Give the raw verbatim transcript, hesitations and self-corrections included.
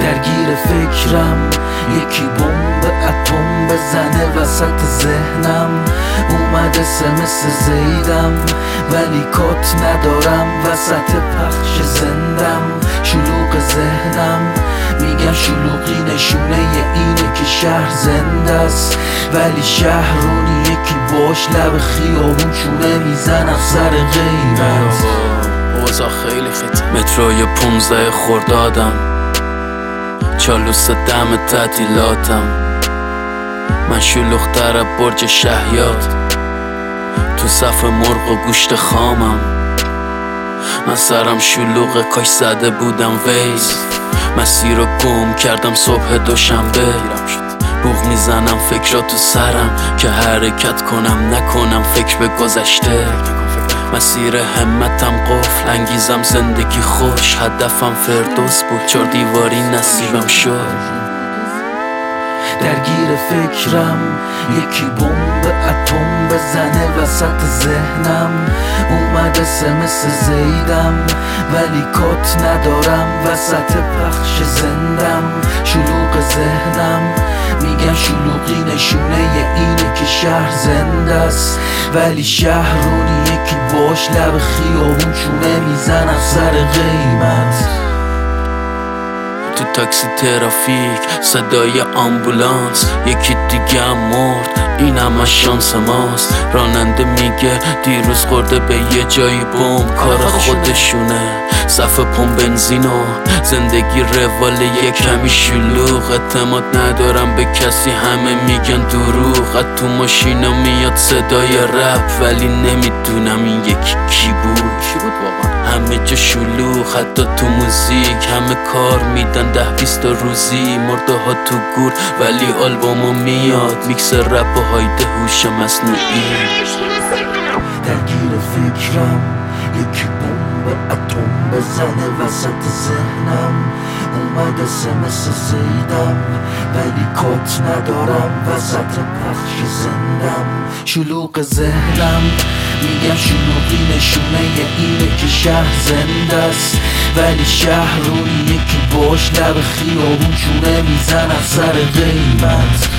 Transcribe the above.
درگیر فکرم یکی بمب اتم بزنه وسط ذهنم. اومده مثل زیدم ولی کات ندارم وسط پخش زندم. شلوغ ذهنم میگن شلوغی نشونه اینه که شهر زنده است، ولی شهرونی یکی باش لب خیابون چونه میزنم سر قیمت. اوضاع خیلی خیت متروی پونزده خوردادم، چالوس دم تعطیلاتم. من شلوغ تر برج شهیات، تو صف مرغ و گوشت خامم. من سرم شلوغ کاش زده بودم ویز، مسیر رو گم کردم صبح دوشنبه. بوغ میزنم فکر تو سرم که حرکت کنم نکنم فکر به گذشته. مسیر همتم قفل انگیزم زندگی خوش، هدفم فردوس بود چار دیواری نصیبم شد. درگیر فکرم یکی بمب اتم بزنه وسط ذهنم. اومده مثل زیدم ولی کات ندارم وسط پخش زندم. شلوغ ذهنم میگن شلوغی نشونه اینه که شهر زنده است، ولی شهرونی یکی باش لب خیابون چونه میزنم سر قیمت. تو تاکسی ترافیک صدای آمبولانس، یکی دیگه هم مرد این همه شانس ماست. راننده میگه دیروز خورده به یه جایی بمب کار خودشونه. صف پمپ بنزینو زندگی روال یه کمی شلوغ. اعتماد ندارم به کسی همه میگن دروغ. تو ماشینا میاد صدای رپ ولی نمیدونم این یکی کی بود. همه جا شلوغ حتی تو موزیک، همه کار میدن ده بیست روزی. مرده ها تو گور ولی آلبومو میاد میکس رپ و هایده هوش مصنوعی. درگیر فکرم یکی بمب اتم بزنه وسط ذهنم. اومده مثل زیدم ولی کات ندارم وسط پخش زندم. شلوغ ذهنم میگن شلوغی نشونه اینه که شهر زنده است، ولی شهرونی یکی باش لب خیابون چونه میزنم سر قیمت.